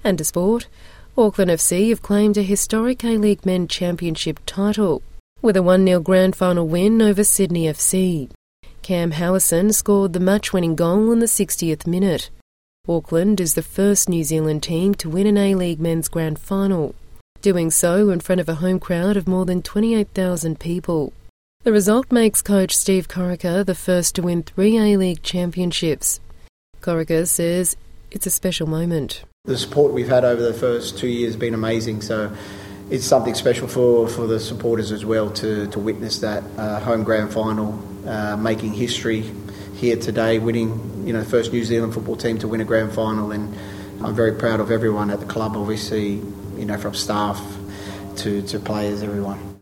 And to sport, Auckland FC have claimed a historic A-League Men Championship title with a 1-0 grand final win over Sydney FC. Cam Howison scored the match-winning goal in the 60th minute. Auckland is the first New Zealand team to win an A-League Men's Grand Final, doing so in front of a home crowd of more than 28,000 people. The result makes coach Steve Corica the first to win 3 A-League championships. Corica says it's a special moment. The support we've had over the first 2 years has been amazing, so it's something special for the supporters as well to witness that home grand final, making history here today, winning, the first New Zealand football team to win a grand final, and I'm very proud of everyone at the club, obviously, from staff to players, everyone.